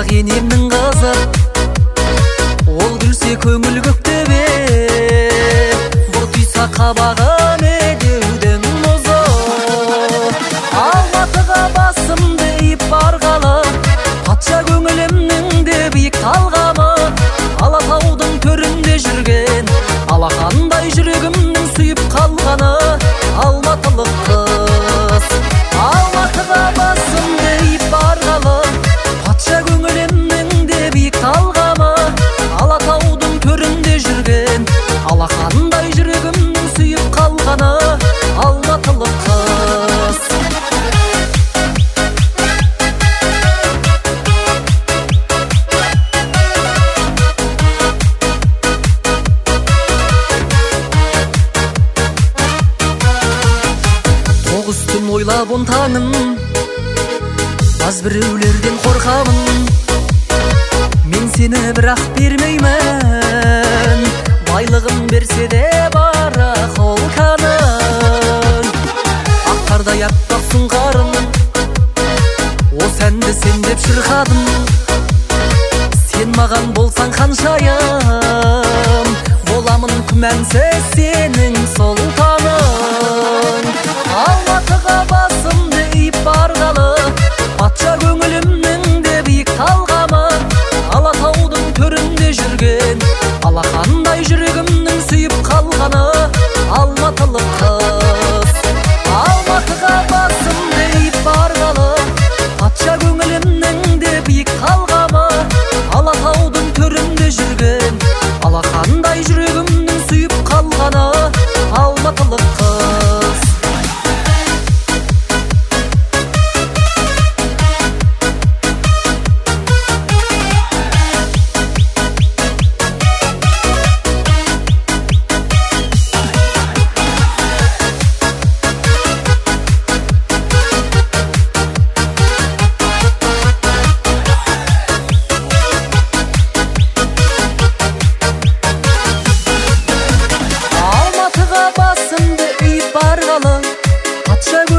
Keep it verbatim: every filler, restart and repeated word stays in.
Ошақ енемнің қызы, ол күлсе көңіл көктебе, бұл түйса қабағы медеудің мұзы. Алматыға басымды иіп барғалы, патша көңілімнің де биік талғамы. Алатаудың төрінде жүрген, алақандай жүрегімнің сүйіп қалғаны алматылық қыз. Алматыға басымды иіп барғалы, патша көңілімнің де биік талғамы. Алатаудың төрінде жүрген, алақандай жүрегімнің сүйіп қалғаны алматылық қыз. Тоғыз түн ойлап он таңын, аз біреулерден қорқамын. Мен сені бірақ бермеймін, байлығын берсе де барақ ол каның. Ақ қардай аппақ сұңқарым, осы әнді сен деп шырқадым. Сен маған болсаң ханшайым, боламын күмәнсіз сенің сұлтаның. Алматыға басымды иіп барғалы, патша көңілімнің де биік талғамы. Алатаудың төрінде жүрген, алақандай жүрегімнің сүйіп қалғаны алматылық қыз. Алматыға басымды иіп барғалы, патша көңілімнің де биік талғамы. Алатаудың төрінде жүрген, алақандай жүрегімнің сүйіп қалғаны алматылық қыз. Алматыға басымды иіп барғалы, патша